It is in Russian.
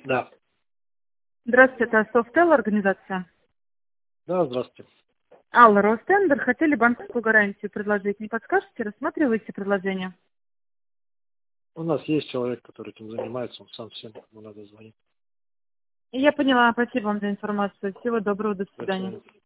Да. Здравствуйте, это Софтел организация. Да, здравствуйте. Алла, Ростендер, хотели банковскую гарантию предложить. Не подскажете, рассматриваете предложение? У нас есть человек, который этим занимается, он сам всем, кому надо, звонит. Я поняла, спасибо вам за информацию. Всего доброго, до До свидания. свидания.